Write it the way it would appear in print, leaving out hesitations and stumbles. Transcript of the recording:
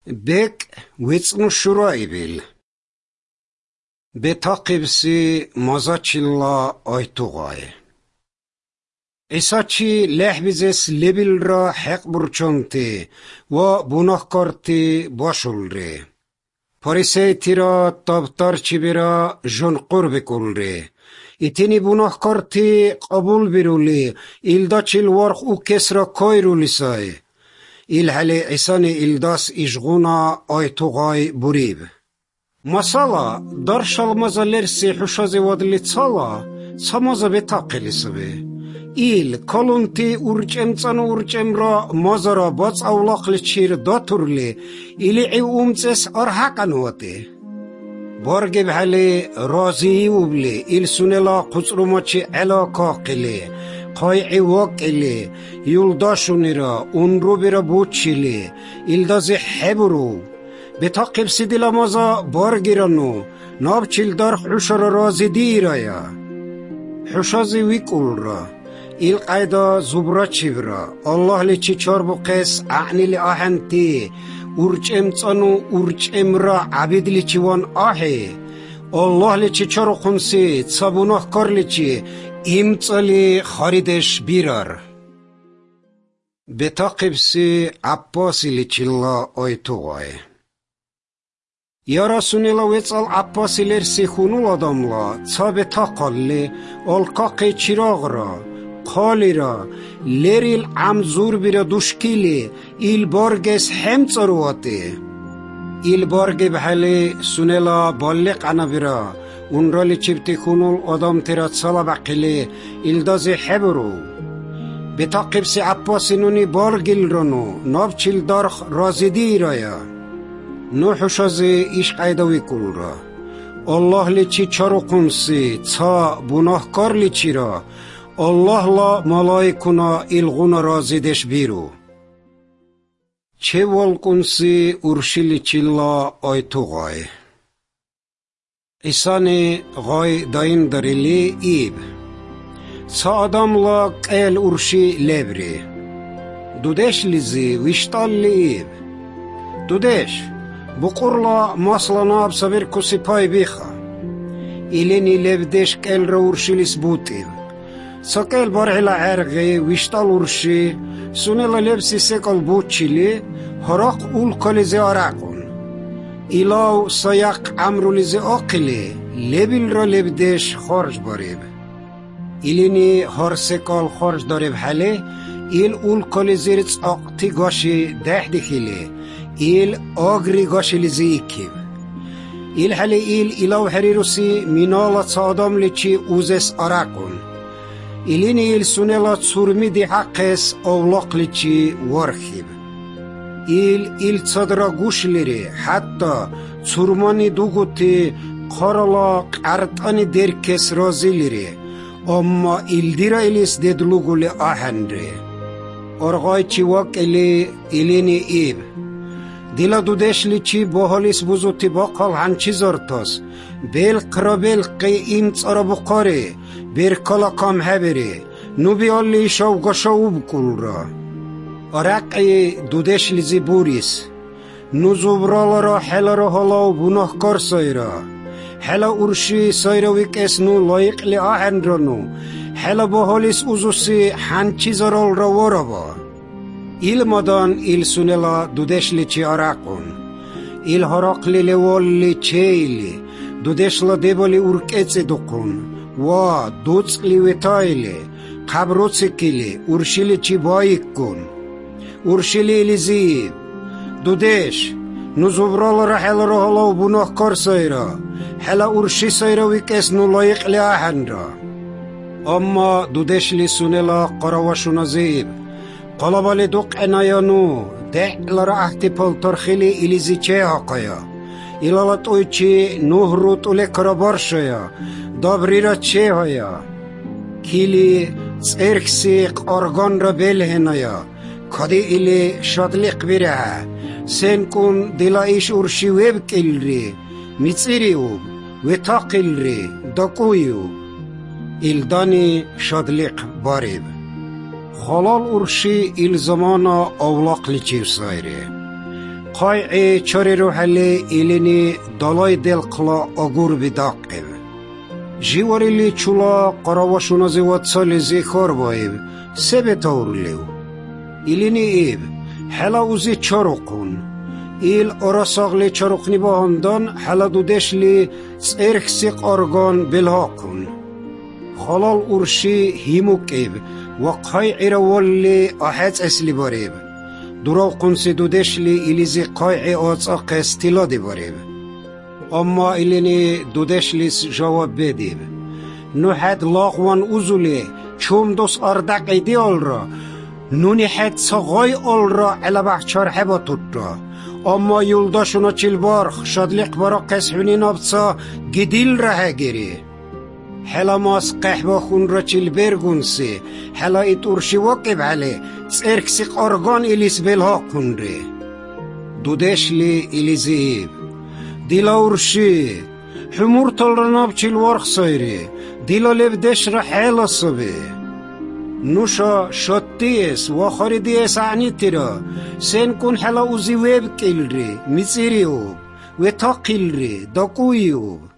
بك ويتسنو شرايبيل بتاقبسي مزاچيلا ايتوغاي إساتشي لحبزس لبيل را حق برچونتي و بناهكارتي باشول پاریسیتی را تابتار چی برا جن قرب کل ره ایتینی بناهکارتی قبول بیرولی ایلدا چیل ورخ او کس را کای رولی سای ایل حلی ایسان ایلداس ایشغونا آیتوغای بوریب مثلا در شالمازا لرسی حشازی ودلی چالا سامازا بتاقلی سبه ایل کلونتی ورچم را مازارا باц اولاقلی چیر داتورلی ایلی اومتس ارحقن وطی بارگی بحلی رازی وبلی ایل سونلا قصرماچی علاقا قلی قای واقلی یلداشونی را اون رو برا بوچیلی ایلدازی حبرو بتاقب سیدیلا مازا بارگیرانو نابچیل در حشر رازی دیرایا حشازی ویکول را ایل قایدا زبرا چیورا الله لیچی چاربو قیس اعنی لی آهنتی ارچم تانو ارچم را عبید لیچی وان آهی الله لیچی چارو خونسی تصابوناه کار لیچی امتالی خاریدش بیرار بتاقب سی عباسی لیچی لا آیتوغای یا رسول الله ویتال عباسی لرسی خونول آدملا تا بتاقلی القاقی چراغ را قالی را لیریل عمزور بیرا دوشکیلی ایل بارگس همترواتی ایل بارگ بحلی سونلا بالق انا بیرا اون را لیچبتی خونول آدم تیرا صلا بقیلی ایل دازی حبرو بتاقب سی عباسی نونی بارگیل رانو نابچیل دارخ رازیدی رایا نوح شازی ایش قیدوی کل را الله لیچی چارو قنسی تا بناهکار لیچی را الله لا ملائکونا الغونا رازیدش بیرو چه والقنسی ارشیلی چیلا آیتوغای ایسانی غای داین داریلی ایب تا آدم لا قیل ارشی لبری دودش لیزی ویشتال لیب دودش بقرلا ماسلانا بسابر کسی پای بیخا ایلینی لبدش قیل را ارشیلیس بوتیب ساقل بارعلا عرقی ویشتال ورشی سونلا لبسی سکال بوچیلی هراق اول کلیزی آرقون ایلاو سایق عمرولیزی آقلی لبیل را لبدش خارج باریب ایلینی هر سکال خارج داریب حلی ایل اول کلیزی رچ آقتی گاشی ده دخیلی ایل آگری گاشی لیزی ایکیب ایل حلی ایلاو حریروسی مینالا آدم لیچی اوزس آرقون ایلینی ایل سونلا تسورمی دی حقس اولاق لیچی ورخیب ایل صدرا گوش لیری حتی تسورمانی دوگوتی قارلا قرطانی درکس رازی لیری اما ایل دیرا ایلیس دیدلوگو لی آهن ری ارغای چی وک ایلینی ایب دیلا دودش لیچی باحالیس بزوتی باقال هنچی زارتاس بلق را بلقی امت را بقاری برکالا کام هبری نوبی آلی شاو گشاو بکل را ارقی دودش لیزی بوریس نوزوبرالا را حلا را حلا و بناه کار سایرا حلا ارشی سایرا ویکس نو لایق لی آهن را نو حلا باحالیس اوزوسی هنچی زارال را وارا با ایل مادان ایل سونلا دودش لیچی آرقون ایل هراق لی لیوال لی چیلی دودش لا دیبالی ارکیچ دکون و دوچلی ویتایلی قبروچکیلی ارشیلی چی بایک کن ارشیلی لیزی دودش نوزوبرال را حل را حلا و بناه کار سایرا حلا ارشی سایرا ویکس نو لایق لی آهن را اما دودش لی سونلا قراوشونا زیب قلبالی دوق عنایانو ده لرا احتی پلتر خیلی ایلیزی چه حقایا ایلالت اویچی نوح رو طوله کرابار شایا دابری را چه هایا کیلی سرکسی قارگان را بلهنایا کدی ایلی شادلیق بیره سن کن دیلا ایش ارشی ویب کل ری میچیری او ویتاقل ری داکویو ایلدانی شادلیق باریب خلال ارشی ایل زمانا اولاق لیچیو سایره قایع چاری رو حلی ایلینی دالای دلقلا آگور بیداقیب. جیواریلی چولا قراواشونازی وات سالی زیخار بایب سبه تاورلیو. ایلینی ایب حالا اوزی چاروقون. ایل اراساغلی چاروقنی با هندان حالا دودشلی سرکسیق آرگان بلهاکون. خلال ارشی هیموکیب و قایع رو ولی آحیز اسلی باریب. دراو قنسی دودشلی ایلیزی قایع آتاق استیلادی باریب. اما ایلینی دودشلیس جواب بدیب. نوحد لاغوان اوزولی چوم دوس اردق ایدیال را نونی حد ساغای آل را علا بحچار حبا تود را اما یولداشونا چیل بارخ شادلیق برا قسحونی نابتسا گدیل را گیری حالا ماس قحبا خون را چیل برگونسی حالا ایت ارشی واقب علی سرکسیق ارگان ایلیس بلها کن ری دودشلی ایلیزیب دیلا ارشی حمور تل را ناب چیل وارخ سایری دیلا لبدش را حالا صبی نوشا شتیس و خریدیس عنی ترا سن کن حالا اوزی ویب کل ری میسیریو و تا قیل ری داکویو